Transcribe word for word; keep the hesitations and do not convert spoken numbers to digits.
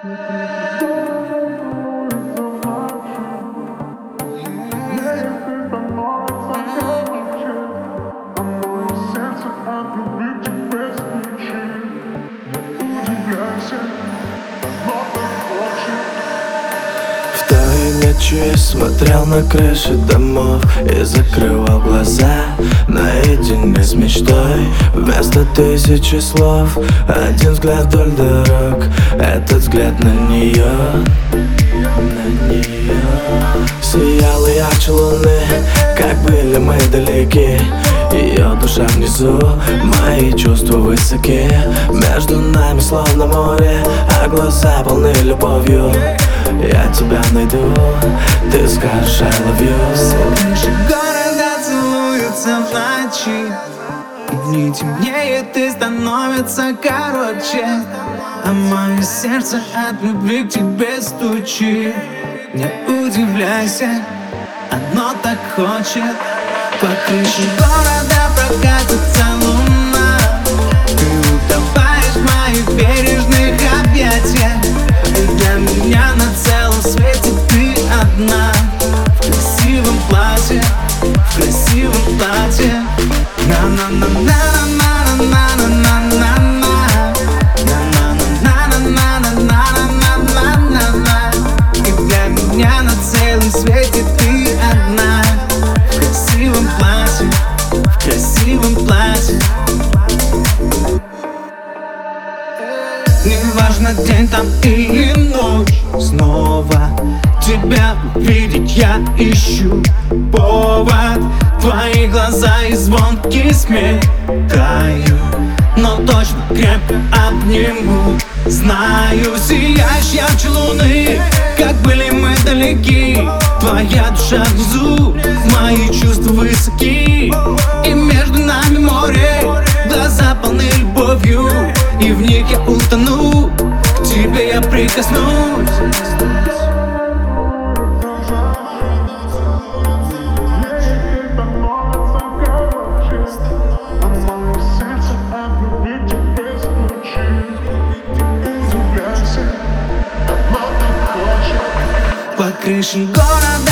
В той ночи смотрел на крыши домов и закрывал глаза наедине с мечтой. Вместо тысячи слов один взгляд вдоль дорог, этот взгляд на нее, на нее. Сияла ярче луны, как были мы далеки. Ее душа внизу, мои чувства высоки. Между нами словно море, а глаза полны любовью. Я тебя найду, ты скажешь I love you. Все крыши города целуются в ночи, и дни темнеет и становится короче, а мое сердце от любви к тебе стучит. Не удивляйся, оно так хочет. По крыше города прокатится луна, ты утопаешь в моих бережных объятиях. И для меня на целом свете ты одна. В красивом платье, в красивом платье. И для меня на целом свете ты одна. В красивом платье, в красивом платье. Неважно, день там или ночь, снова тебя увидеть я ищу повод. Твои глаза и звонкий смех таю, но точно крепко обниму. Знаю, сияешь ярче луны, как были мы далеки. Твоя душа внизу, мои чувства высоки. И между нами море, глаза полны любовью, и в них я утону, к тебе я прикоснусь. По крышам города